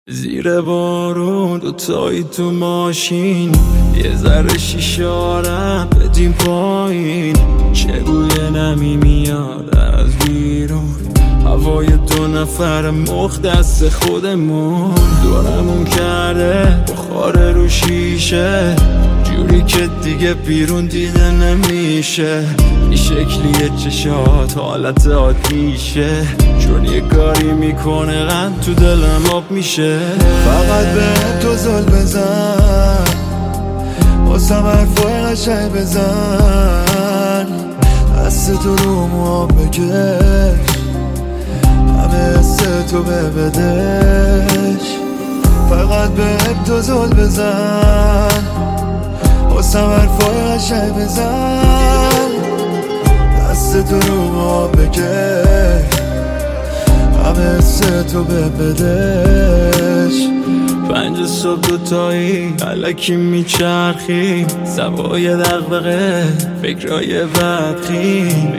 زیر بارون دوتایی تو ماشین، یه ذره شیشارم بدیم پایین. چه بوی نمی میاد از بیرون، هوای دو نفر مختص خودمون. دورمون کرده بخار رو شیشه، جوری که دیگه بیرون دیده نمیشه. این شکلیه چشات حالت عادیشه، چون یه کاری میکنه قند تو دلم آب میشه. فقط به تو زل بزن، واسم حرفای قشنگ بزن، دست تو رو موام بکش، همه حس تو ببدش. فقط به تو زل بزن، واسم حرفای قشنگ بزن، دست تو رو موام بکش، همه حس تو ببدش. 5 صبح دوتایی الکی میچرخیم، سوای دغدغه فکرای بدخیم.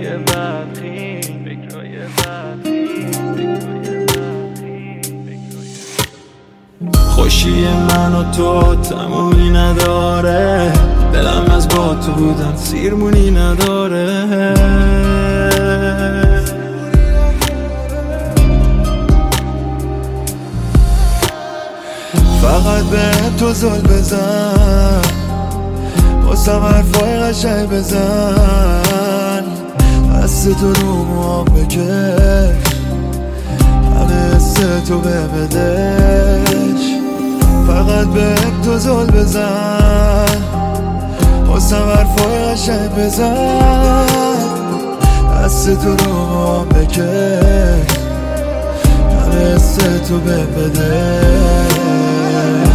خوشی من و تو تمومی نداره، دلم از با تو بودن سیرمونی نداره. فقط به تو زل بزن، واسم حرفای قشنگ بزن، دست تو رو موام بکش، همه حس تو ببدش. فقط به تو زل بزن، واسم حرفای قشنگ بزن، دست تو رو موام بکش، همه حس تو ببدش.